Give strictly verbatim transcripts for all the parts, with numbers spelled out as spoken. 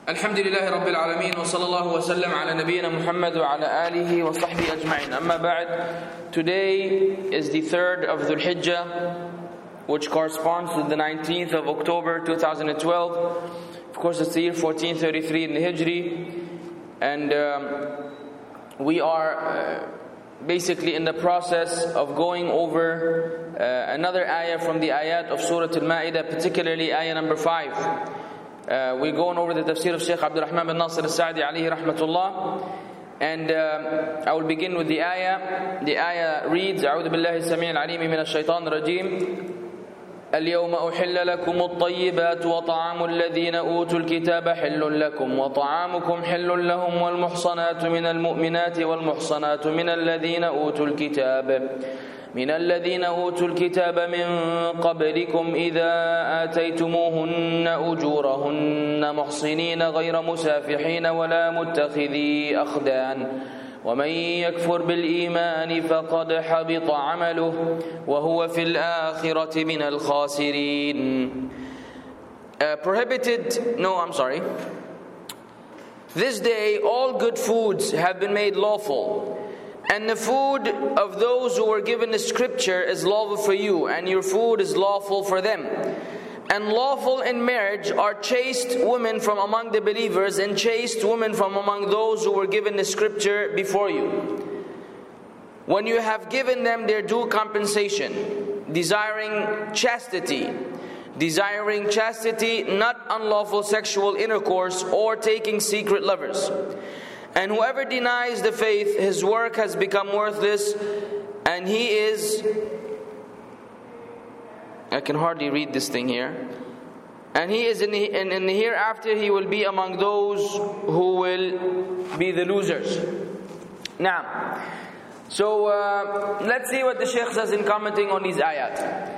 الحمد لله رب العالمين وصلى الله وسلم على نبينا محمد وعلى آله وصحبه أجمعين. أما بعد, today is the third of Dhul Hijjah, which corresponds to the nineteenth of October two thousand twelve. Of course, it's the year fourteen thirty-three in the Hijri, and um, we are uh, basically in the process of going over uh, another ayah from the ayat of Surah Al-Ma'idah, particularly ayah number five. Uh, we're going over the tafsir of Shaykh Abdul Rahman bin Nasir al-Sa'di alayhi rahmatullah, and uh, I will begin with the ayah. The ayah reads: أعوذ بالله السميع العليم من الشيطان الرجيم اليوم أحل لكم الطيبات وطعام الذين أوتوا الكتاب حل لكم وطعامكم حل لهم والمحصنات من المؤمنات والمحصنات من الذين أوتوا الكتاب من الذين أوتوا الكتاب من قبلكم إذا آتيتموهن أجورهن محصنين غير مسافحين ولا متخذي أخدان ومن يكفر بالإيمان فقد حبط عمله وهو في الآخرة من الخاسرين. uh, Prohibited, no I'm sorry This day all good foods have been made lawful, and the food of those who were given the scripture is lawful for you, and your food is lawful for them. And lawful in marriage are chaste women from among the believers, and chaste women from among those who were given the scripture before you, when you have given them their due compensation, desiring chastity, desiring chastity, not unlawful sexual intercourse or taking secret lovers. And whoever denies the faith, his work has become worthless, and he is... I can hardly read this thing here. And he is in the, in, in the hereafter, he will be among those who will be the losers. Now, so uh, let's see what the Shaykh says in commenting on these ayat.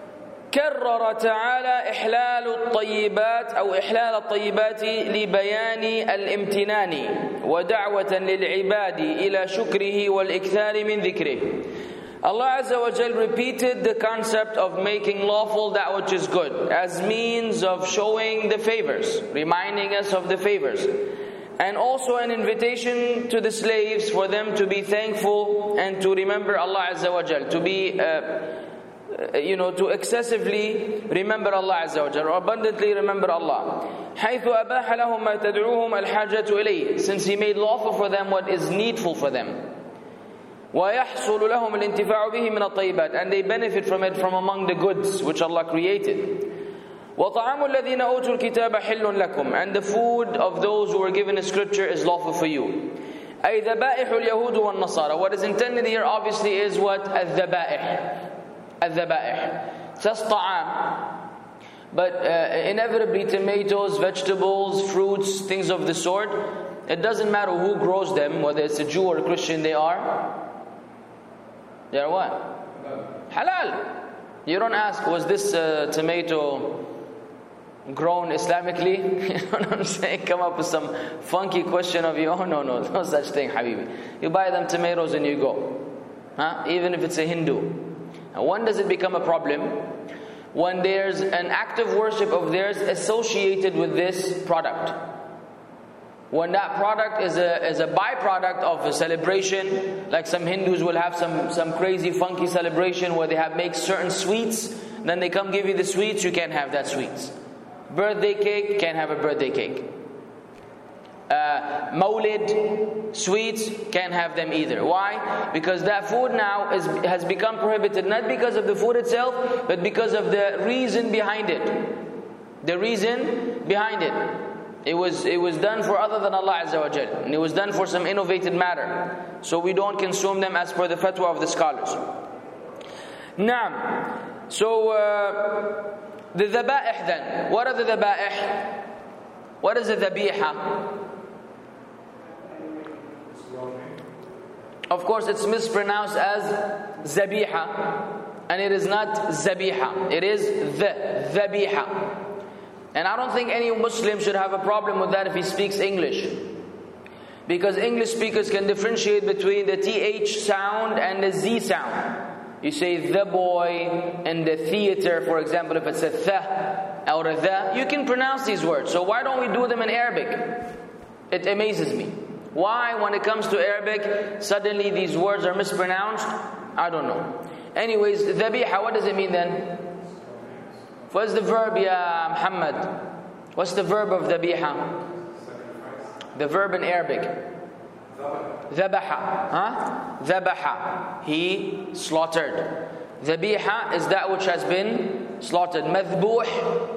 كرر تعالى إحلال الطيبات أو إحلال الطيبات لبيان الامتنان ودعوة للعباد إلى شكره والإكثار من ذكره. Allah Azza wa Jal repeated the concept of making lawful that which is good as means of showing the favors, reminding us of the favors, and also an invitation to the slaves for them to be thankful and to remember Allah Azza wa Jal, to be uh, you know, to excessively remember Allah Azza wa Jal, or abundantly remember Allah. حيث أباح لهم ما تدعوهم الحاجة إليه, since He made lawful for them what is needful for them. وَيَحْصُلُ لَهُمُ الْإِنْتِفَاعُ بِهِ مِنَ الطَّيِّبَاتِ, and they benefit from it from among the goods which Allah created. وَطَعَامُ الَّذِينَ أُوتُوا الْكِتَابَ حِلٌّ لَكُمْ, and the food of those who were given a scripture is lawful for you. أي ذبائح اليهود والنصارى. What is intended here obviously is what? الذبائح. الذبائح. Thus طعام. But uh, inevitably tomatoes, vegetables, fruits, things of the sort, it doesn't matter who grows them, whether it's a Jew or a Christian, they are They are what? Halal. You don't ask, was this uh, tomato grown Islamically? You know what I'm saying? Come up with some funky question of your own. No, no, no such thing, Habibi. You buy them tomatoes and you go. Huh? Even if it's a Hindu. Now, when does it become a problem? When there's an active worship of theirs associated with this product. When that product is a is a byproduct of a celebration, like some Hindus will have some, some crazy funky celebration where they have make certain sweets, then they come give you the sweets, you can't have that sweets. Birthday cake, can't have a birthday cake. Uh, Mawlid, sweets, can't have them either. Why? Because that food now is has become prohibited, not because of the food itself, but because of the reason behind it. The reason behind it. It was it was done for other than Allah Azza wa Jal, and it was done for some innovated matter. So we don't consume them as per the fatwa of the scholars. Naam. So uh, the dhaba'ih then. What are the dhaba'ih? What is the dhabiha? Of course, it's mispronounced as zabiha, and it is not zabiha. It is the dhabiha. And I don't think any Muslim should have a problem with that if he speaks English. Because English speakers can differentiate between the T H sound and the Z sound. You say the boy in the theater, for example, if it's a th, or a the, you can pronounce these words. So why don't we do them in Arabic? It amazes me. Why, when it comes to Arabic, suddenly these words are mispronounced? I don't know. Anyways, dhabiha, what does it mean then? What's the verb, ya Muhammad? What's the verb of dhabiha? The verb in Arabic. Dhabaha. Huh? Dhabaha. He slaughtered. Dhabiha is that which has been slaughtered. Madhbuh,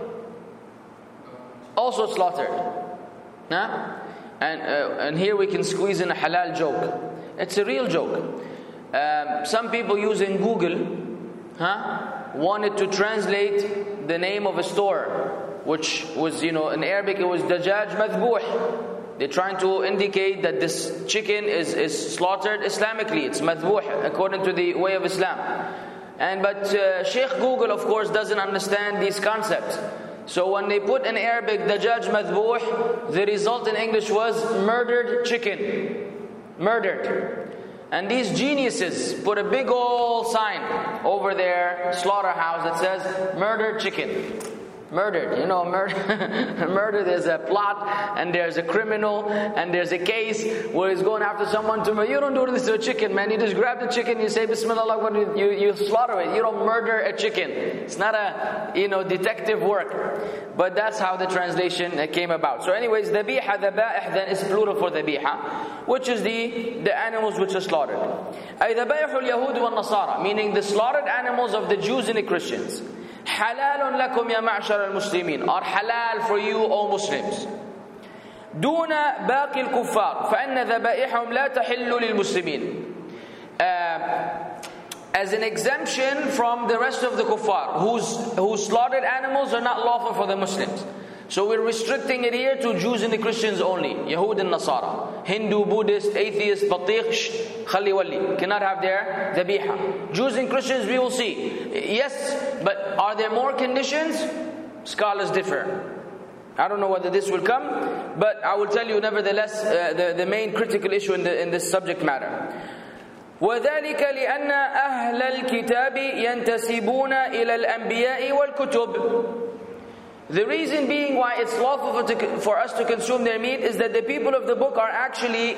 also slaughtered. Huh? And, uh, and here we can squeeze in a halal joke. It's a real joke. Um, some people using Google huh, wanted to translate the name of a store, which was, you know, in Arabic it was Dajjaj Madhbuh. They're trying to indicate that this chicken is, is slaughtered Islamically. It's Madhbuh, according to the way of Islam. And But uh, Sheikh Google, of course, doesn't understand these concepts. So when they put in Arabic Dajjaj Madhbuh, the result in English was murdered chicken. Murdered. And these geniuses put a big old sign over their slaughterhouse that says murdered chicken. Murdered, you know, murder. Murder, there's a plot, and there's a criminal, and there's a case where he's going after someone to murder. You don't do this to a chicken, man. You just grab the chicken, you say Bismillah, you, you slaughter it. You don't murder a chicken. It's not a, you know, detective work. But that's how the translation came about. So anyways, dhabiha, dhaba'ih then is plural for dhabiha, which is the, the animals which are slaughtered. Ay dhabaihul Yahud wal Nasara, meaning the slaughtered animals of the Jews and the Christians. حلال لكم يا معشر المسلمين, are halal for you, O Muslims. دون باقي الكفار فإن ذبائحهم لا تحل للمسلمين. Uh, as an exemption from the rest of the kuffar, whose whose slaughtered animals are not lawful for the Muslims. So we're restricting it here to Jews and the Christians only. Yahud and Nasara. Hindu, Buddhist, atheist, Batiq, Khali Wali. Cannot have their dhabiha. Jews and Christians we will see. Yes, but are there more conditions? Scholars differ. I don't know whether this will come, but I will tell you nevertheless uh, the, the main critical issue in, the, in this subject matter. وذلك لأن أهل الكتاب ينتسبون إلى الأنبياء والكتب. The reason being why it's lawful for, to, for us to consume their meat is that the people of the book are actually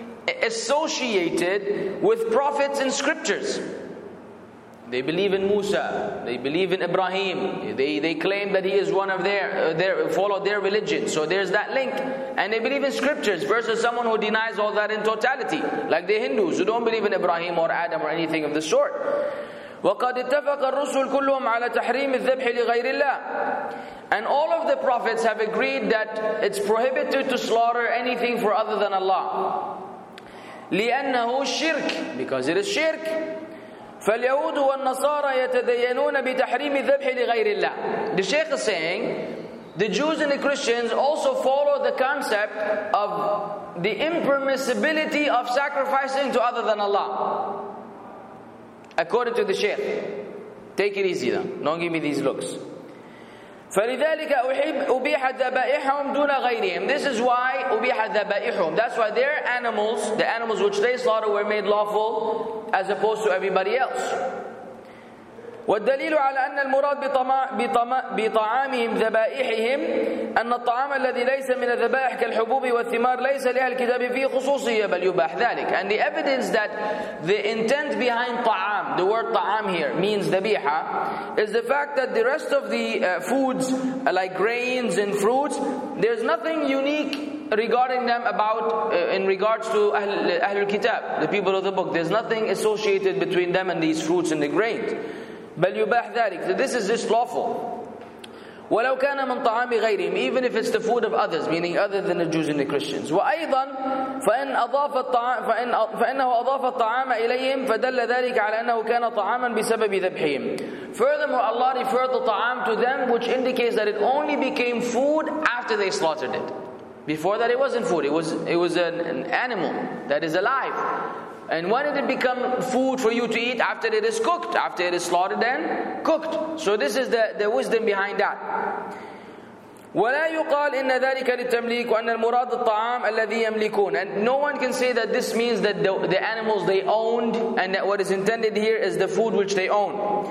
associated with prophets and scriptures. They believe in Musa, they believe in Ibrahim, they, they claim that he is one of their, uh, their, follow their religion. So there's that link. And they believe in scriptures versus someone who denies all that in totality, like the Hindus who don't believe in Ibrahim or Adam or anything of the sort. وَقَدْ اتَّفَقَ الرُّسُلُ كُلُّهُمْ عَلَى تَحْرِيمِ الذَّبْحِ لِغَيْرِ اللَّهِ. And all of the prophets have agreed that it's prohibited to slaughter anything for other than Allah. لِأَنَّهُ الشِّرْكِ, because it is shirk. فَالْيَهُودُ وَالنَّصَارَى يَتَدَيَّنُونَ بِتَحْرِيمِ الذَّبْحِ لِغَيْرِ اللَّهِ. The Shaykh is saying, the Jews and the Christians also follow the concept of the impermissibility of sacrificing to other than Allah. According to the Shaykh. Take it easy though. Don't give me these looks. فَلِذَلِكَ أُبِيحَ ذَبَائِحُمْ دُونَ غَيْرِهِمْ. This is why أُبِيحَ ذَبَائِحُمْ. That's why their animals, the animals which they slaughter, were made lawful as opposed to everybody else. والدليل على أن المراد بطعامهم ذبائحهم أن الطعام الذي ليس من الذبائح كالحبوب والثمار ليس لأهل الكتاب فيه خصوصية بل يباح ذلك. And the evidence that the intent behind ta'am, the word ta'am here means dhabiha, is the fact that the rest of the uh, foods like grains and fruits, there's nothing unique regarding them about uh, in regards to Ahl, Ahlul Kitab, the people of the book. There's nothing associated between them and these fruits and the grains. بل يباح ذلك. So this is just lawful. ولو كان من طعام غيرهم, even if it's the food of others, meaning other than the Jews and the Christians. وأيضا فإن أضاف الطعام فإن فإنه أضاف الطعام إليهم فدل ذلك على أنه كان طعاما بسبب ذبحهم. Furthermore, Allah referred the ta'am to them, which indicates that it only became food after they slaughtered it. Before that, it wasn't food. It was it was an, an animal that is alive. And when did it become food for you to eat? After it is cooked, after it is slaughtered and cooked. So this is the, the wisdom behind that. ولا يقال إن ذلك للتمليك وأن المراد الطعام الذي يملكون. And no one can say that this means that the, the animals they owned and that what is intended here is the food which they own.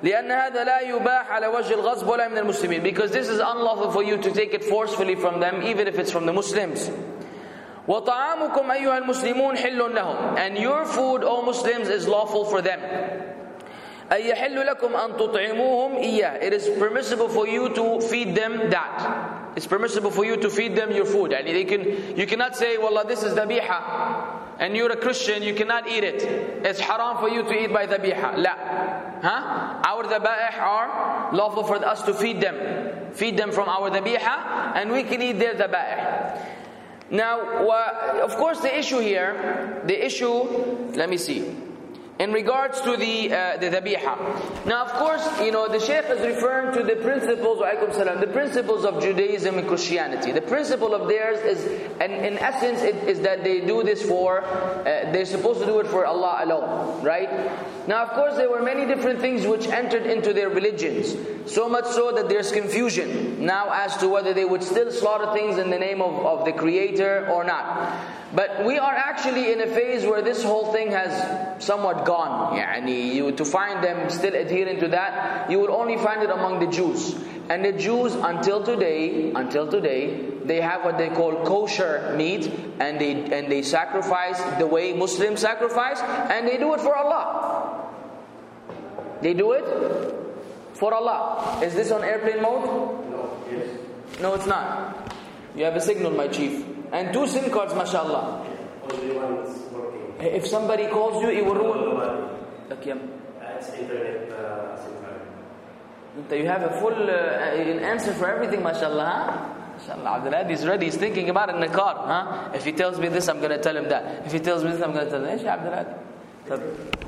لأن هذا لا يباح على وجه الغصب ولا من المسلمين. Because this is unlawful for you to take it forcefully from them, even if it's from the Muslims. وطعامكم أيها المسلمون حل لهم. And your food, O Muslims, is lawful for them. أي يحل لكم أن تطعموهم إياه. It is permissible for you to feed them that. It's permissible for you to feed them your food. And they can, you cannot say, Wallah, this is dhabiha, and you're a Christian, you cannot eat it. It's haram for you to eat by dhabiha. La. Huh? Our dhaba'ih are lawful for us to feed them. Feed them from our dhabiha, and we can eat their dhaba'ih. Now, uh, of course, the issue here, the issue, let me see. In regards to the uh, the dhabiha. Now, of course, you know, the Shaykh is referring to the principles, salam, the principles of Judaism and Christianity. The principle of theirs is, and in essence, it is that they do this for, uh, they're supposed to do it for Allah alone, right? Now, of course, there were many different things which entered into their religions. So much so that there's confusion now as to whether they would still slaughter things in the name of, of the Creator or not. But we are actually in a phase where this whole thing has somewhat gone. Yani, you, to find them still adhering to that, you will only find it among the Jews. And the Jews until today, until today, they have what they call kosher meat, and they and they sacrifice the way Muslims sacrifice, and they do it for Allah. They do it for Allah. Is this on airplane mode? No. Yes. No, it's not. You have a signal, my chief. And two SIM cards, mashallah. Only one is working. If somebody calls you, it will ruin. Okay. It's internet uh, SIM card. You have a full uh, answer for everything, mashallah. Huh? Mashallah, Abdul Hadi is ready. He's thinking about it in the car. Huh? If he tells me this, I'm going to tell him that. If he tells me this, I'm going to tell him. Abdul Hadi.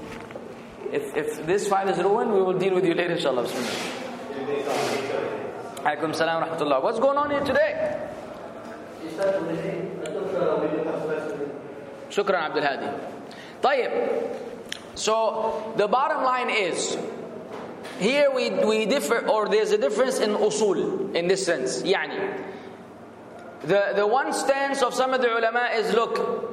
If, if this file is ruined, we will deal with you later, inshallah. Alaikum salam wa rahmatullah. What's going on here today? Shukran, Abdul Hadi. Tayyib. So, the bottom line is, here we, we differ, or there's a difference in usul, in this sense. Yani, the, the one stance of some of the ulama is, look,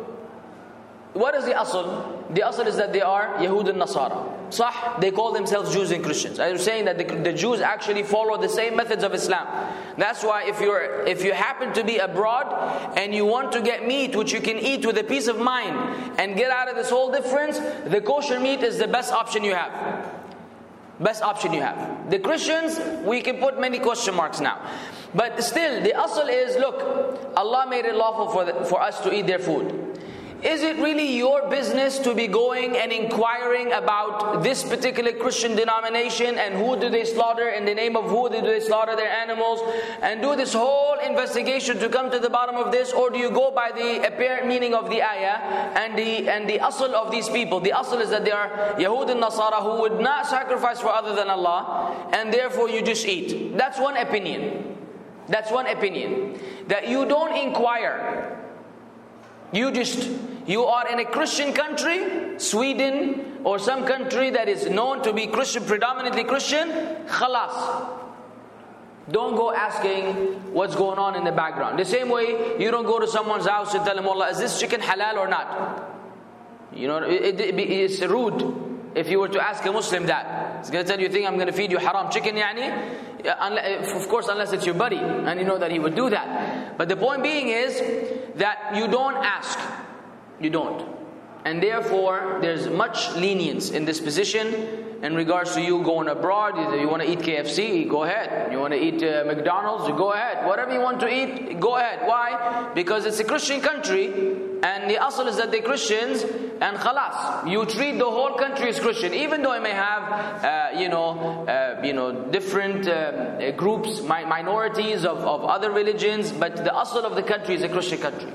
what is the asl? The asl is that they are Yahud and Nasara. Sah, they call themselves Jews and Christians. I was saying that the, the Jews actually follow the same methods of Islam. That's why if you're if you happen to be abroad and you want to get meat which you can eat with a peace of mind and get out of this whole difference, the kosher meat is the best option you have. Best option you have. The Christians, we can put many question marks now. But still, the asl is, look, Allah made it lawful for, the, for us to eat their food. Is it really your business to be going and inquiring about this particular Christian denomination and who do they slaughter, in the name of who do they slaughter their animals, and do this whole investigation to come to the bottom of this? Or do you go by the apparent meaning of the ayah and the and the asl of these people? The asl is that they are Yahud and Nasara who would not sacrifice for other than Allah, and therefore you just eat. That's one opinion. That's one opinion. That you don't inquire. You just, you are in a Christian country, Sweden, or some country that is known to be Christian, predominantly Christian, khalas. Don't go asking what's going on in the background. The same way, you don't go to someone's house and tell them, Allah, is this chicken halal or not? You know, it, it, it's rude if you were to ask a Muslim that. He's going to tell you, you think I'm going to feed you haram chicken, yani? Of course, unless it's your buddy, and you know that he would do that. But the point being is that you don't ask. You don't. And therefore, there's much lenience in this position in regards to you going abroad. You want to eat K F C, go ahead. You want to eat uh, McDonald's, go ahead. Whatever you want to eat, go ahead. Why? Because it's a Christian country, and the asl is that they're Christians, and khalas. You treat the whole country as Christian, even though it may have, uh, you know, uh, you know, different uh, groups, mi- minorities of, of other religions, but the asl of the country is a Christian country.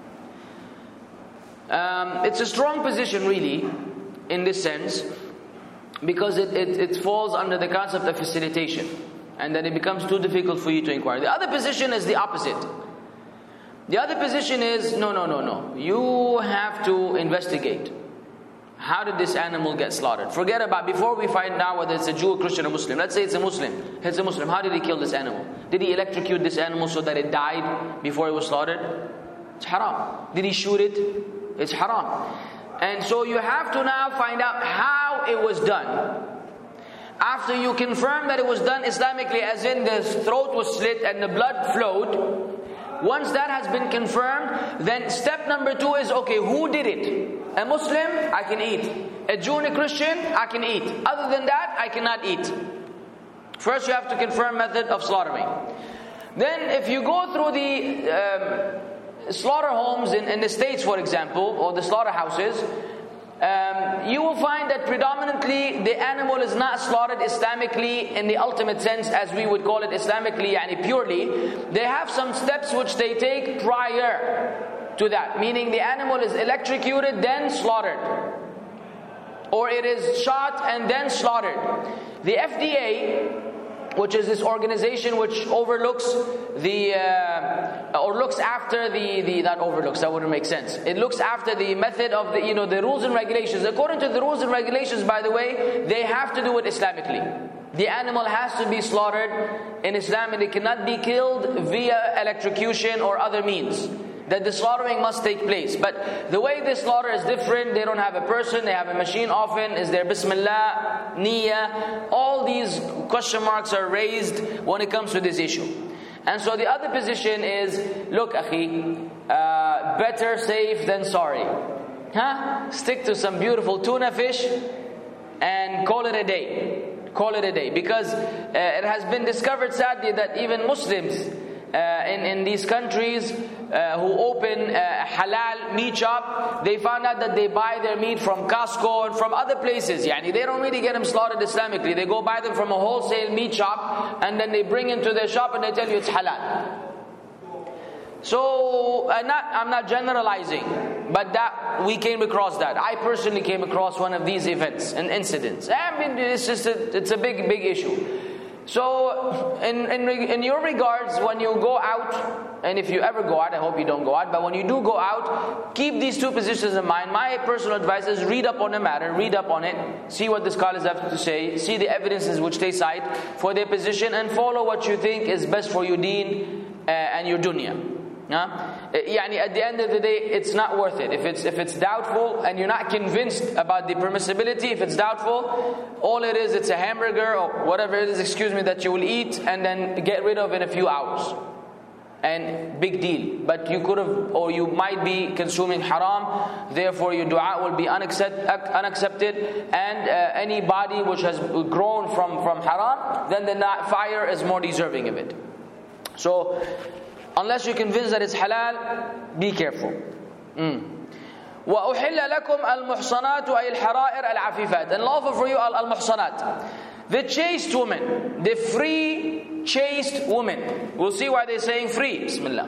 Um, it's a strong position, really, in this sense, because it, it, it falls under the concept of facilitation, and then it becomes too difficult for you to inquire. The other position is the opposite. The other position is, no, no, no, no. You have to investigate. How did this animal get slaughtered? Forget about, before we find out whether it's a Jew, Christian, or Muslim. Let's say it's a Muslim. It's a Muslim. How did he kill this animal? Did he electrocute this animal so that it died before it was slaughtered? It's haram. Did he shoot it? It's haram. And so you have to now find out how it was done. after you confirm that it was done Islamically, as in the throat was slit and the blood flowed, once that has been confirmed, then step number two is, okay, who did it? A Muslim, I can eat. A Jew and a Christian, I can eat. Other than that, I cannot eat. First you have to confirm method of slaughtering. Then if you go through the um, slaughter homes in, in the States, for example, or the slaughterhouses, um, you will find that predominantly the animal is not slaughtered Islamically in the ultimate sense, as we would call it Islamically, yani purely. They have some steps which they take prior to that, meaning the animal is electrocuted, then slaughtered. Or it is shot and then slaughtered. The F D A, which is this organization which overlooks the, uh, or looks after the, the, not overlooks, that wouldn't make sense. It looks after the method of the, you know, the rules and regulations. According to the rules and regulations, by the way, they have to do it Islamically. The animal has to be slaughtered in Islam and it cannot be killed via electrocution or other means. That the slaughtering must take place. But the way they slaughter is different. They don't have a person, they have a machine often. Is there Bismillah, Niyyah? All these question marks are raised when it comes to this issue. And so the other position is, look, akhi, uh, better safe than sorry. Huh? Stick to some beautiful tuna fish and call it a day. Call it a day. Because uh, it has been discovered sadly that even Muslims Uh, in, in these countries uh, who open uh, halal meat shop, they found out that they buy their meat from Costco and from other places. Yani they don't really get them slaughtered Islamically. They go buy them from a wholesale meat shop and then they bring into their shop and they tell you it's halal. So uh, not, I'm not generalizing, but that we came across that. I personally came across one of these events and incidents. I mean, it's just a, it's a big, big issue. So, in, in in your regards, when you go out, and if you ever go out, I hope you don't go out, but when you do go out, keep these two positions in mind. My personal advice is read up on the matter, read up on it, see what the scholars have to say, see the evidences which they cite for their position, and follow what you think is best for your deen uh, and your dunya. Huh? Yani at the end of the day, it's not worth it. If it's if it's doubtful and you're not convinced about the permissibility, if it's doubtful, all it is, it's a hamburger or whatever it is, excuse me, that you will eat and then get rid of in a few hours. And big deal. But you could have, or you might be consuming haram, therefore your dua will be unaccept, unaccepted, and uh, any body which has grown from, from haram, then the fire is more deserving of it. So, unless you're convinced that it's halal, be careful. وَأُحِلَّ لَكُمْ الْمُحْصَنَاتُ أي الْحَرَائِرَ الْعَفِيفَاتِ. And lawful for you al-muhsanat, the chaste woman, the free chaste woman. We'll see why they're saying free. Bismillah.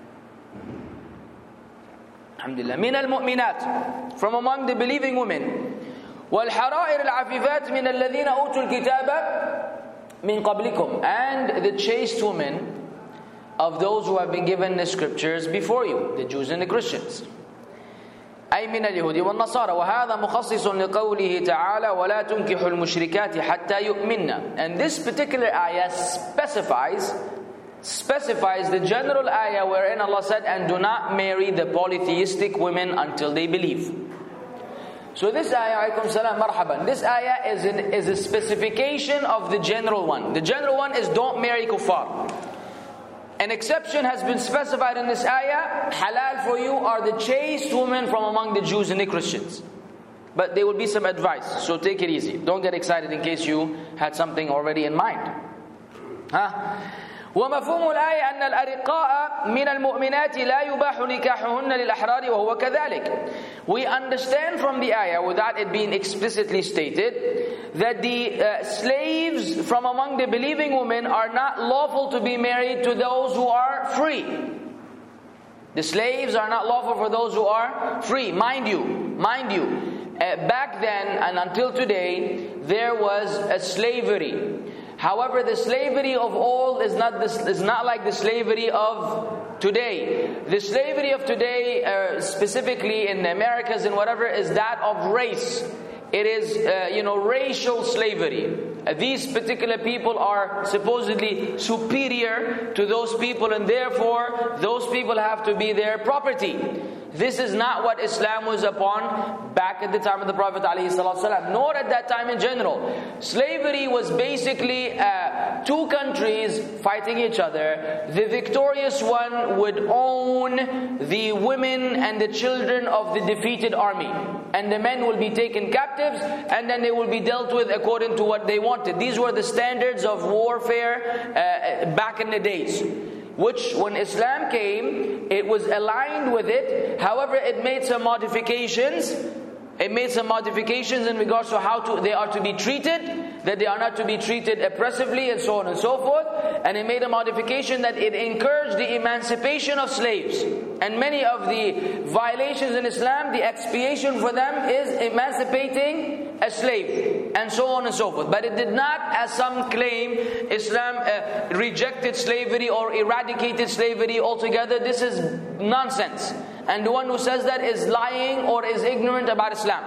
Alhamdulillah. مِنَ الْمُؤْمِنَاتِ, from among the believing women. وَالْحَرَائِرَ الْعَفِيفَاتِ مِنَ الَّذِينَ أُوتُوا الْكِتَابَ مِنْ قَبْلِكُمْ. And the chaste woman of those who have been given the scriptures before you, the Jews and the Christians. أي من اليهود والنصارى. وهذا مخصص لقوله تعالى ولا تنكحوا المشركات حتى يؤمنن. And this particular ayah specifies specifies the general ayah wherein Allah said, and do not marry the polytheistic women until they believe. So this ayah, alaykum salam, marhaban, this ayah is, an, is a specification of the general one. The general one is don't marry kuffar. An exception has been specified in this ayah. Halal for you are the chaste women from among the Jews and the Christians. But there will be some advice, so take it easy. Don't get excited in case you had something already in mind. Huh? ومفهوم الآية أن الأرقاء من المؤمنات لا يباح نكاحهن للأحرار وهو كذلك. We understand from the ayah, without it being explicitly stated, that the uh, slaves from among the believing women are not lawful to be married to those who are free. The slaves are not lawful for those who are free. Mind you, mind you, uh, back then and until today, there was a slavery. However, the slavery of old is not this, is not like the slavery of today. The slavery of today, uh, specifically in the Americas and whatever, is that of race. It is, uh, you know, racial slavery. Uh, these particular people are supposedly superior to those people, and therefore those people have to be their property. This is not what Islam was upon back at the time of the Prophet ﷺ, nor at that time in general. Slavery was basically uh, two countries fighting each other. The victorious one would own the women and the children of the defeated army. And the men will be taken captives, and then they will be dealt with according to what they wanted. These were the standards of warfare uh, back in the days. Which, when Islam came, it was aligned with it. However, it made some modifications. It made some modifications in regards to how to, they are to be treated, that they are not to be treated oppressively, and so on and so forth. And it made a modification that it encouraged the emancipation of slaves. And many of the violations in Islam, the expiation for them is emancipating a slave, and so on and so forth. But it did not, as some claim, Islam uh, rejected slavery or eradicated slavery altogether. This is nonsense. And the one who says that is lying or is ignorant about Islam.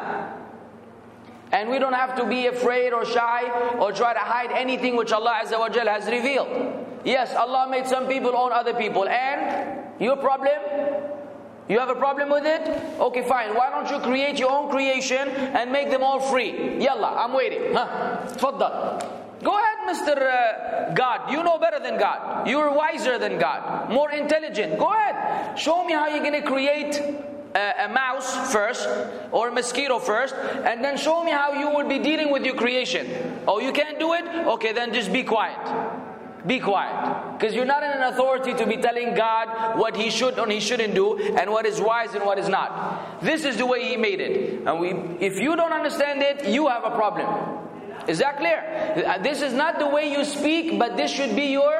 And we don't have to be afraid or shy or try to hide anything which Allah Azza wa Jal has revealed. Yes, Allah made some people own other people. And your problem? You have a problem with it? Okay, fine. Why don't you create your own creation and make them all free? Yalla, I'm waiting. Huh? Faddal. Go ahead, Mister Uh, God. You know better than God. You're wiser than God. More intelligent. Go ahead. Show me how you're going to create a, a mouse first, or a mosquito first, and then show me how you will be dealing with your creation. Oh, you can't do it? Okay, then just be quiet. Be quiet. Because you're not in an authority to be telling God what He should and He shouldn't do, and what is wise and what is not. This is the way He made it. And we, if you don't understand it, you have a problem. Is that clear? This is not the way you speak, but this should be your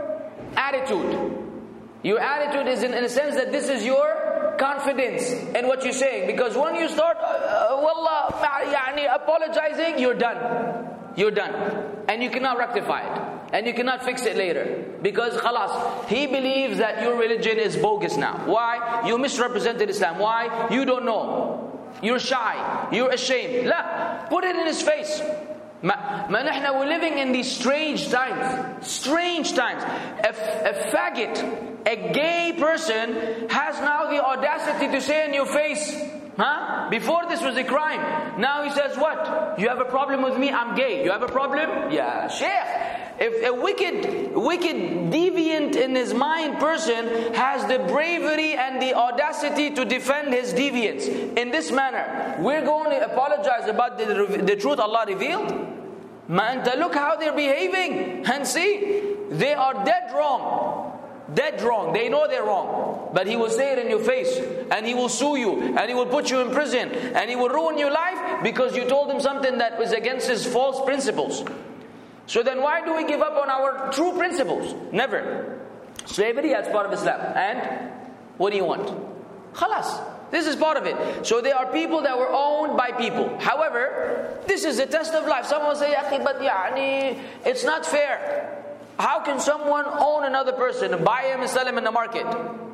attitude. Your attitude is in, in a sense that this is your confidence in what you're saying. Because when you start, uh, wallah, yani, apologizing, you're done. You're done. And you cannot rectify it. And you cannot fix it later. Because khalas, he believes that your religion is bogus now. Why? You misrepresented Islam. Why? You don't know. You're shy. You're ashamed. La, put it in his face. Ma, ma nahna, we're living in these strange times. Strange times. A, a faggot, a gay person has now the audacity to say in your face, huh? Before this was a crime. Now he says what? You have a problem with me? I'm gay. You have a problem? Yeah, Sheikh. If a wicked, wicked, deviant in his mind person has the bravery and the audacity to defend his deviance in this manner, we're going to apologize about the, the truth Allah revealed? Man, look how they're behaving. And see, they are dead wrong. Dead wrong. They know they're wrong. But he will say it in your face. And he will sue you. And he will put you in prison. And he will ruin your life because you told him something that was against his false principles. So then why do we give up on our true principles? Never. Slavery, that's part of Islam. And what do you want? Khalas. This is part of it. So there are people that were owned by people. However, this is a test of life. Someone will say, but yani, it's not fair. How can someone own another person, buy him and sell him in the market?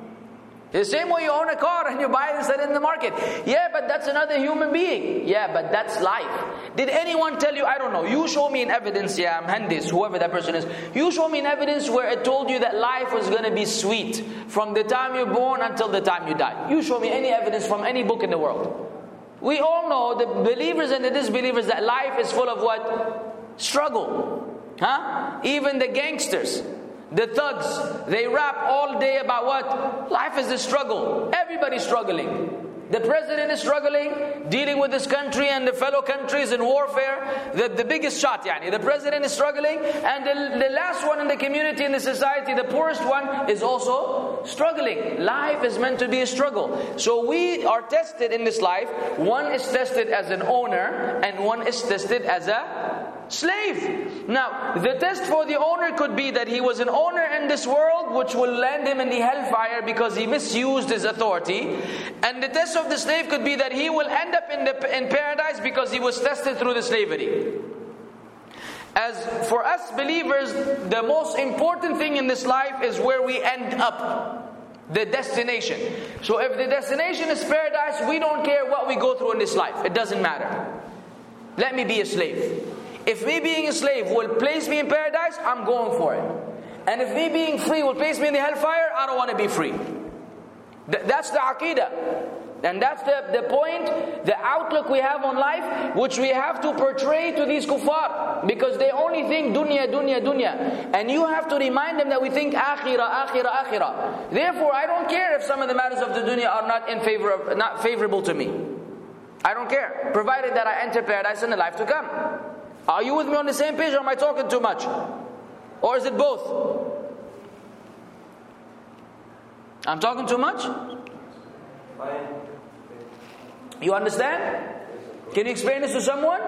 The same way you own a car and you buy it and sell it in the market. Yeah, but that's another human being. Yeah, but that's life. Did anyone tell you, I don't know, you show me an evidence, yeah, Mhandis, whoever that person is. You show me an evidence where it told you that life was going to be sweet from the time you're born until the time you die. You show me any evidence from any book in the world. We all know, the believers and the disbelievers, that life is full of what? Struggle. Huh? Even the gangsters, the thugs, they rap all day about what? Life is a struggle. Everybody's struggling. The president is struggling, dealing with this country and the fellow countries in warfare. The, the biggest shot, yani. The president is struggling, and the, the last one in the community, in the society, the poorest one, is also struggling. Life is meant to be a struggle. So we are tested in this life. One is tested as an owner, and one is tested as a slave. Now, the test for the owner could be that he was an owner in this world, which will land him in the hellfire because he misused his authority. And the test of the slave could be that he will end up in, the, in paradise because he was tested through the slavery. As for us believers, the most important thing in this life is where we end up. The destination. So if the destination is paradise, we don't care what we go through in this life. It doesn't matter. Let me be a slave. If me being a slave will place me in paradise, I'm going for it. And if me being free will place me in the hellfire, I don't want to be free. Th- that's the aqidah. And that's the, the point, the outlook we have on life, which we have to portray to these kuffar. Because they only think dunya, dunya, dunya. And you have to remind them that we think akhirah, akhirah, akhirah. Therefore, I don't care if some of the matters of the dunya are not in favor of, not favorable to me. I don't care, provided that I enter paradise in the life to come. Are you with me on the same page, or am I talking too much? Or is it both? I'm talking too much? You understand? Can you explain this to someone?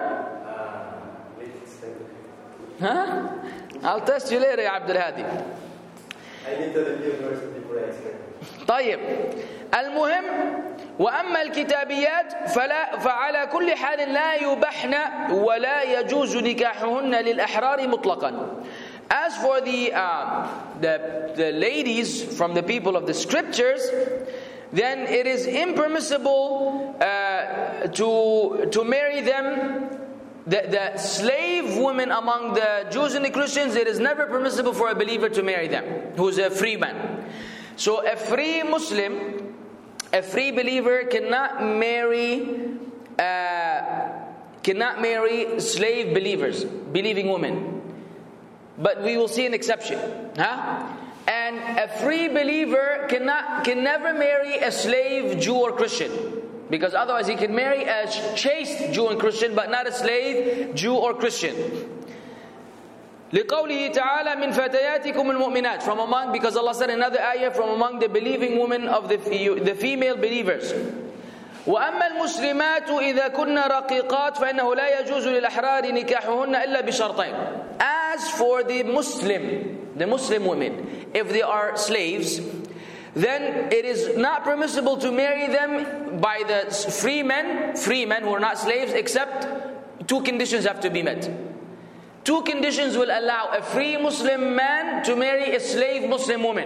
Huh? I'll test you later, ya Abdul Hadi. I need to review verse before I explain. طيب المهم وأما الكتابيات فلا فعلى كل حال لا يبحن ولا يجوز نكاحهن للأحرار مطلقا. As for the, uh, the the ladies from the people of the scriptures, then it is impermissible uh, to to marry them. The, the slave women among the Jews and the Christians, it is never permissible for a believer to marry them, who's a free man. So a free Muslim, a free believer cannot marry uh, cannot marry slave believers, believing women. But we will see an exception, huh? And a free believer cannot can never marry a slave Jew or Christian, because otherwise he can marry a chaste Jew and Christian, but not a slave Jew or Christian. لِقَوْلِهِ تَعَالَى مِنْ فَتَيَاتِكُمُ الْمُؤْمِنَاتِ, from among, because Allah said in another ayah, from among the believing women of the, the female believers. وَأَمَّا الْمُسْلِمَاتُ إِذَا كُنَّ رَقِيقَاتِ فَإِنَّهُ لَا يَجُوزُ لِلْأَحْرَارِ نِكَاحُهُنَّ إِلَّا بِشَرْطَيْنِ. As for the Muslim, the Muslim women, if they are slaves, then it is not permissible to marry them by the free men, free men who are not slaves, except two conditions have to be met. Two conditions will allow a free Muslim man to marry a slave Muslim woman.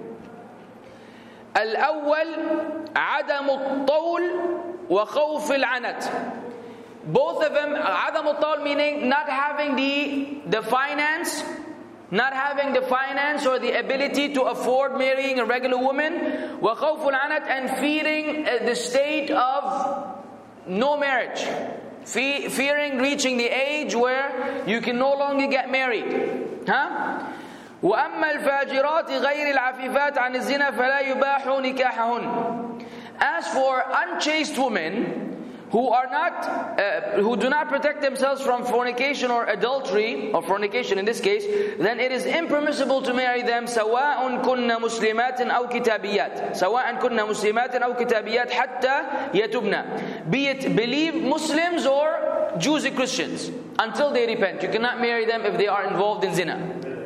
الأول عدم الطول وخوف العنت. Both of them, عدم الطول meaning not having the, the finance, not having the finance or the ability to afford marrying a regular woman, وخوف العنت, and fearing the state of no marriage. Fe- fearing reaching the age where you can no longer get married. Huh? وَأَمَّا الْفَاجِرَاتِ غَيْرِ الْعَفِيفَاتِ عَنِ الزِّنَا فَلَا يُبَاحُ نِكَاحَهُنَّ. As for unchaste women who are not, uh, who do not protect themselves from fornication or adultery, or fornication in this case, then it is impermissible to marry them. سواء كن مسلمات أو كتابيات. سواء كن مسلمات أو كتابيات حتى يتوبن. Be it believe Muslims or Jews and Christians, until they repent. You cannot marry them if they are involved in zina.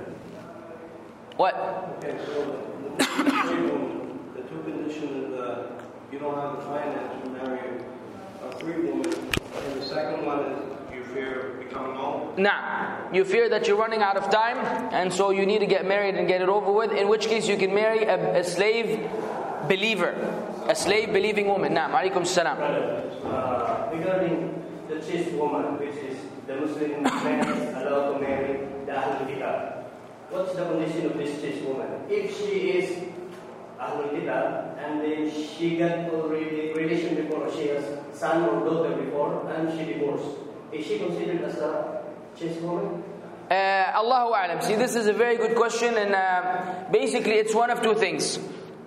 What? Okay, so the, the two conditions is uh, you don't have the finance to marry a free woman, and the second one is you fear becoming old. Nah, you fear that you're running out of time, and so you need to get married and get it over with. In which case, you can marry a, a slave believer, a slave believing woman. Nah, alaikum salam. Uh, regarding the chaste woman, which is the Muslim man is allowed to marry the Ahlul Kitab. What's the condition of this chaste woman? If she is Ahlul Kitab and then she got already relation before, she has son or daughter before, and she divorced, is she considered as a chaste woman? Uh, Allahu A'lam. See, this is a very good question, and uh, basically it's one of two things.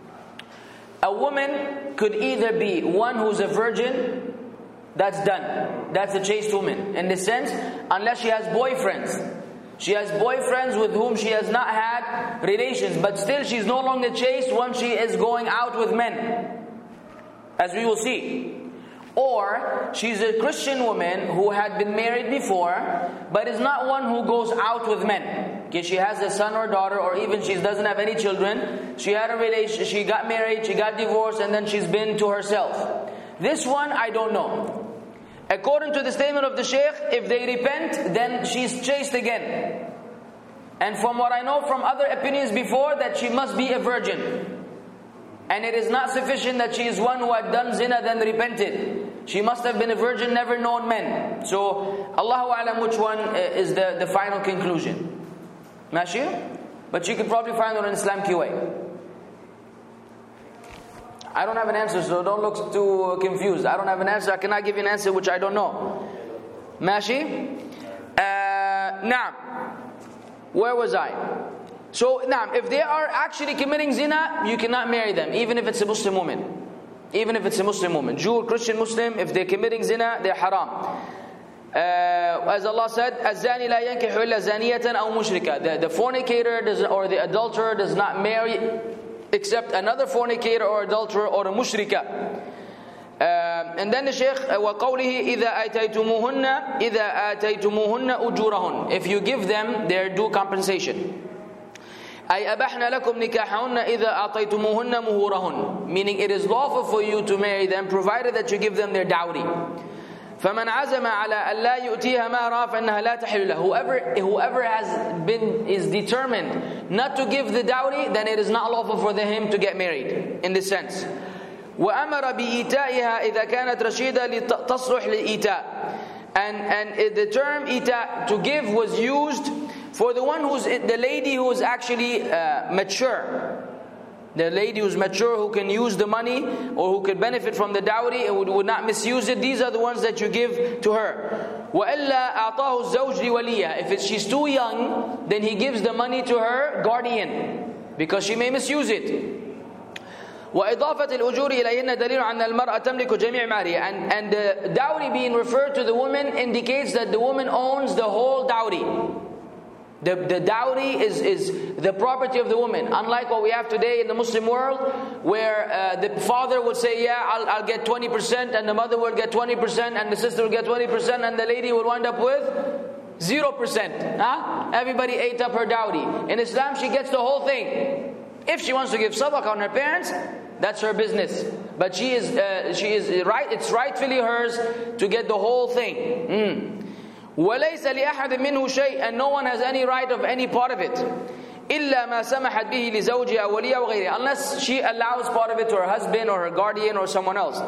A woman could either be one who's a virgin, that's done, that's a chaste woman, in the sense, unless she has boyfriends. She has boyfriends with whom she has not had relations, but still she's no longer chaste once she is going out with men, as we will see. Or she's a Christian woman who had been married before, but is not one who goes out with men. Okay, she has a son or daughter, or even she doesn't have any children. She had a relation, she got married, she got divorced, and then she's been to herself. This one, I don't know. According to the statement of the Shaykh, if they repent, then she's chaste again. And from what I know from other opinions before, that she must be a virgin. And it is not sufficient that she is one who had done zina then repented. She must have been a virgin, never known men. So, Allahu A'lam which one is the, the final conclusion. Mashi? but you can probably find one in Islam Q A. I don't have an answer, so don't look too confused. I don't have an answer. I cannot give you an answer which I don't know. Mashi? Uh, Naam. Where was I? So, naam, if they are actually committing zina, you cannot marry them, even if it's a Muslim woman. Even if it's a Muslim woman. Jew or Christian Muslim, if they're committing zina, they're haram. Uh, as Allah said, الزاني لا ينكح إلا زانية أو مشركة. The, the fornicator does, or the adulterer does not marry except another fornicator or adulterer or a mushrika. Uh, and then the Shaykh, وَقَوْلِهِ إِذَا آتَيْتُمُوهُنَّ إِذَا آتَيْتُمُوهُنَّ أُجُورَهُنَّ. If you give them their due compensation. أي أبحنا لكم نكاحهن إذا أعطيتموهن مهورهن. Meaning it is lawful for you to marry them provided that you give them their dowry. فمن عزم على أن لا يؤتيها مهرها فإنها لا تحل له. Whoever, whoever has been, is determined not to give the dowry, then it is not lawful for him to get married, in this sense. وأمر بإيتائها إذا كانت رشيدة لتصلح للإيتاء. And, and the term إيتاء, to give, was used for the one who's, the lady who is actually uh, mature. The lady who's mature, who can use the money or who could benefit from the dowry and would, would not misuse it. These are the ones that you give to her. وَإِلَّا أَعْطَاهُ الزَّوْجِ لِوَلِيَّهِ. If it's, she's too young, then he gives the money to her guardian, because she may misuse it. وَإِضَافَةِ الْأُجُورِ إِلَيْهِنَّ دَلِيلٌ عَنَّ الْمَرْأَةَ تَمْلِكُ جَمِيعَ مَهْرِهَا. And, and the dowry being referred to the woman indicates that the woman owns the whole dowry. The, the dowry is, is the property of the woman. Unlike what we have today in the Muslim world, where uh, the father would say, yeah, I'll, I'll get twenty percent, and the mother will get twenty percent, and the sister will get twenty percent, and the lady will wind up with zero percent. Huh? Everybody ate up her dowry. In Islam, she gets the whole thing. If she wants to give sadaqah on her parents, that's her business. But she is, uh, she is right. It's rightfully hers to get the whole thing. Mm. وَلَيْسَ لِأَحَدٍ مِّنْهُ شَيْءٍ. And no one has any right of any part of it. إِلَّا مَا سَمَحَتْ بِهِ لِزَوْجِهَا وَلِيَّهَا وَغَيْرِهَا. Unless she allows part of it to her husband or her guardian or someone else.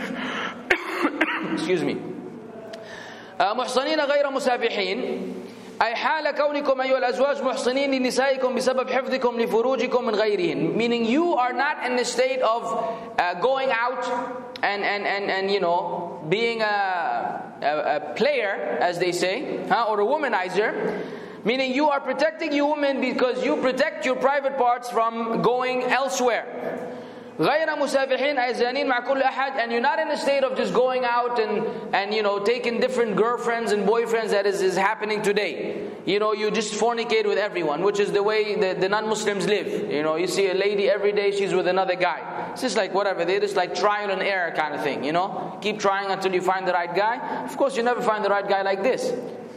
Excuse me. مُحْصَنِينَ غَيْرَ مُسَافِحِينَ. أي حال كونكم أيها الأزواج محصنين لنسائكم بسبب حفظكم لفروجكم من غيرهن. Meaning you are not in the state of uh, going out and, and, and, and you know, being a, a, a player, as they say, huh? Or a womanizer. Meaning you are protecting your woman because you protect your private parts from going elsewhere. غير مسافحين أي زانين مع كل أحد. And you're not in a state of just going out and, and you know, taking different girlfriends and boyfriends that is, is happening today. You know, you just fornicate with everyone, which is the way the, the non-Muslims live. You know, you see a lady every day, she's with another guy. It's just like whatever, they're just like trial and error kind of thing, you know. Keep trying until you find the right guy. Of course, you never find the right guy like this.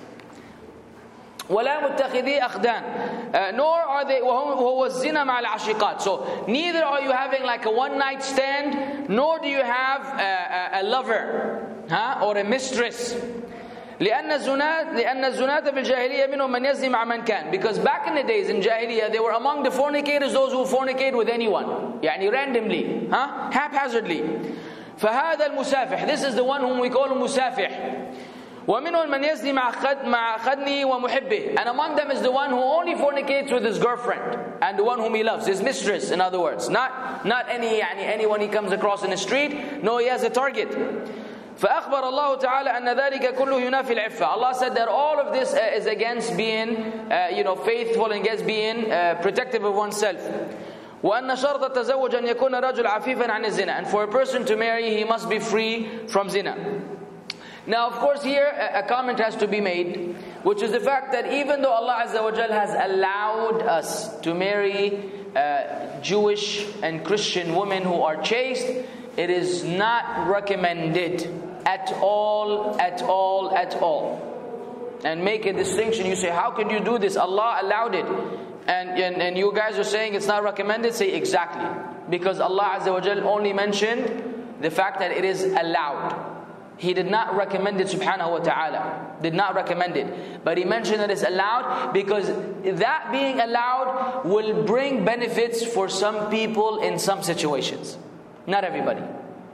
ولا متخذي أخدان. Uh, nor are they وهو الزنا مع العشيقات. So neither are you having like a one night stand, nor do you have a, a, a lover, huh? Or a mistress. لأن الزنات لأن الزنات في الجاهلية منهم من يزني مع من كان. Because back in the days in Jahiliyyah, they were among the fornicators those who fornicate with anyone, يعني randomly, huh? Haphazardly. فهذا المسافح. This is the one whom we call مسافح. وَمِنْهُمْ مَنْ يَزْنِي مَعَ خَدْنِهِ وَمُحِبِّهِ. And among them is the one who only fornicates with his girlfriend and the one whom he loves, his mistress, in other words. Not, not any, يعني, anyone he comes across in the street. No, he has a target. فأخبر الله تعالى أن ذلك كله ينافي العفة. Allah said that all of this uh, is against being, uh, you know, faithful and against being uh, protective of oneself. وأن شرط التزوج أن يكون رجل عفيفا عن الزنا. And for a person to marry, he must be free from zina. Now, of course, here a comment has to be made, which is the fact that even though Allah Azza wa Jal has allowed us to marry uh, Jewish and Christian women who are chaste, it is not recommended at all, at all, at all. And make a distinction. You say, how can you do this? Allah allowed it. And, and, and you guys are saying it's not recommended? Say exactly. Because Allah Azza wa Jal only mentioned the fact that it is allowed. He did not recommend it, subhanahu wa ta'ala. Did not recommend it. But he mentioned that it's allowed because that being allowed will bring benefits for some people in some situations. Not everybody.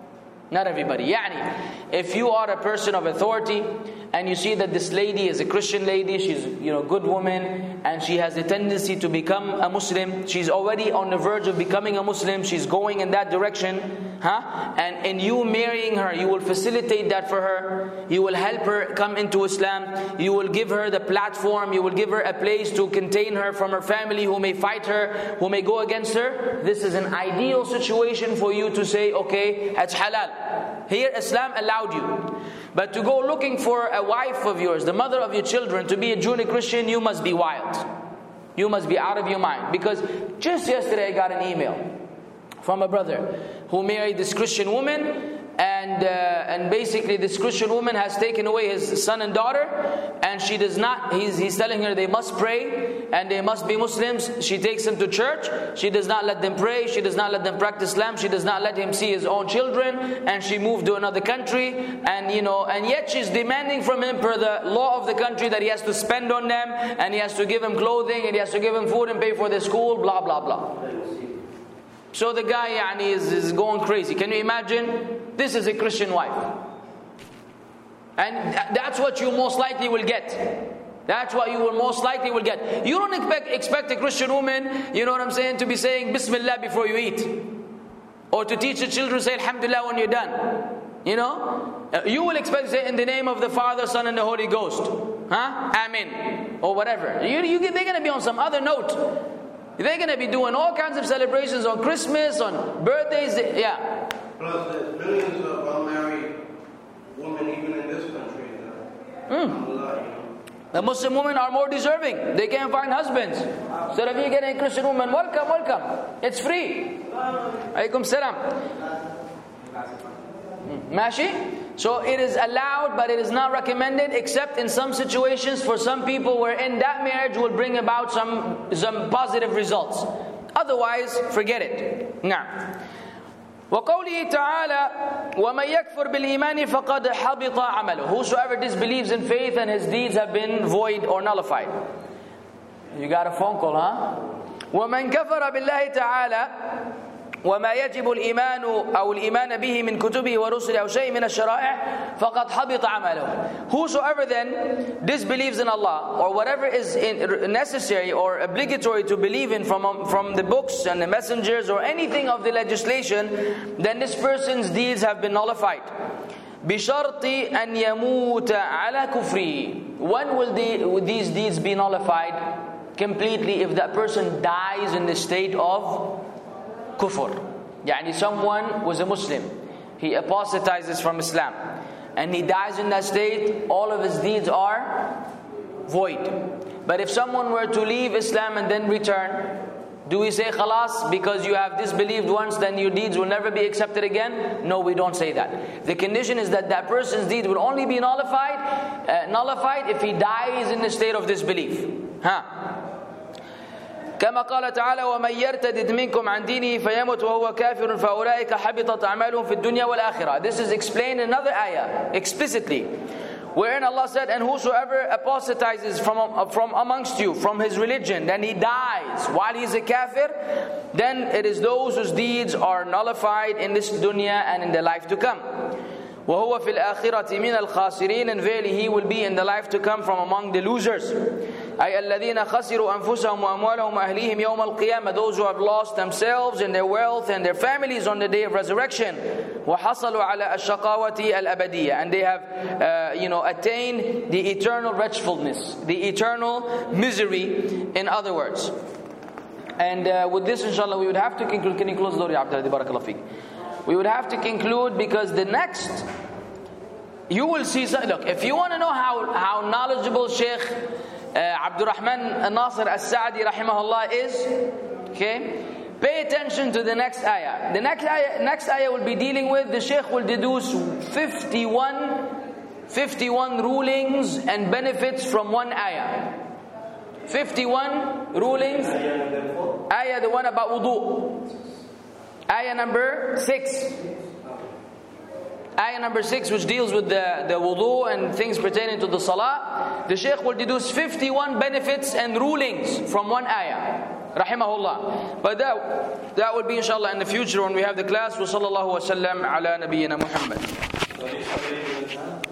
Not everybody. Yani, if you are a person of authority and you see that this lady is a Christian lady, she's, you know, a good woman, and she has a tendency to become a Muslim, she's already on the verge of becoming a Muslim, she's going in that direction, huh? And in you marrying her, you will facilitate that for her, you will help her come into Islam, you will give her the platform, you will give her a place to contain her from her family who may fight her, who may go against her. This is an ideal situation for you to say, okay, it's halal. Here Islam allowed you. But to go looking for a wife of yours, the mother of your children, to be a Jew and a Christian, you must be wild. You must be out of your mind. Because just yesterday I got an email from a brother who married this Christian woman, and uh, and basically this Christian woman has taken away his son and daughter, and she does not, he's, he's telling her they must pray and they must be Muslims. She takes them to church, she does not let them pray, she does not let them practice Islam, she does not let him see his own children, and she moved to another country, and you know, and yet she's demanding from him per the law of the country that he has to spend on them, and he has to give them clothing, and he has to give them food and pay for their school, blah blah blah. So the guy yani, is, is going crazy. Can you imagine? This is a Christian wife. And th- that's what you most likely will get. That's what you will most likely will get. You don't expect, expect a Christian woman, you know what I'm saying, to be saying Bismillah before you eat. Or to teach the children, say Alhamdulillah when you're done. You know? Uh, you will expect to say in the name of the Father, Son and the Holy Ghost. Huh? Amen. Or whatever. You, you, they're going to be on some other note. They're going to be doing all kinds of celebrations on Christmas, on birthdays. Yeah. Plus, there's millions of unmarried women even in this country. Mm. The Muslim women are more deserving. They can't find husbands. So if you get a Christian woman, welcome, welcome. It's free. Alaykum salam. Mashi? So it is allowed, but it is not recommended, except in some situations for some people wherein that marriage will bring about some, some positive results. Otherwise, forget it. Now, وَقَوْلِهِ تَعَالَى وَمَنْ يَكْفُرْ بِالْإِيمَانِ فَقَدْ حَبِطَ عَمَلُهُ. Whosoever disbelieves in faith and his deeds have been void or nullified. You got a phone call, huh? وَمَنْ كَفَرَ بِاللَّهِ تَعَالَى وما يجب الإيمان أو الإيمان به من كتبه ورسله أو شيء من الشرائع فقد حبط عمله. Whosoever then disbelieves in Allah or whatever is in, necessary or obligatory to believe in from, from the books and the messengers or anything of the legislation, then this person's deeds have been nullified. بشرط أن يموت على كفره. When will the, these deeds be nullified completely? If that person dies in the state of kufr. Yani someone was a Muslim, he apostatizes from Islam, and he dies in that state, all of his deeds are void. But if someone were to leave Islam and then return, do we say khalas, because you have disbelieved once, then your deeds will never be accepted again? No, we don't say that. The condition is that that person's deeds will only be nullified, uh, nullified if he dies in the state of disbelief. Huh? كما قال تعالى ومن يرتد منكم عن دينه فيمت وهو كافر فأولئك حبطت أعمالهم في الدنيا والآخرة. This is explained in another ayah explicitly, wherein Allah said, and whosoever apostatizes from, from amongst you from his religion, then he dies while he is a kafir, then it is those whose deeds are nullified in this dunya and in the life to come. وَهُوَ فِي الْآخِرَةِ مِنَ الْخَاسِرِينَ, and verily he will be in the life to come from among the losers. أي الذين خسروا أنفسهم وأموالهم وأهليهم يوم القيامة, those who have lost themselves and their wealth and their families on the day of resurrection. وحصلوا على الشقاوة الأبدية, and they have uh, you know attained the eternal wretchedness, the eternal misery, in other words. And uh, with this, inshallah, we would have to conclude. Can you close the door, Ya Abdullah? Barakallahu feek. We would have to conclude, because the next, you will see, look, if you want to know how, how knowledgeable Sheikh uh, Abdul Rahman Nasir As-Sa'di rahimahullah is, okay, pay attention to the next ayah. The next ayah, next ayah will be dealing with, the Sheikh will deduce fifty-one, fifty-one rulings and benefits from one ayah. fifty-one rulings. Ayah, the one about wudu. Ayah number six. ayah number six, which deals with the, the wudu and things pertaining to the salah, the Shaykh will deduce fifty-one benefits and rulings from one ayah. Rahimahullah. But that, that will be inshallah in the future when we have the class. Wa sallallahu wa sallam ala nabiyyina Muhammad.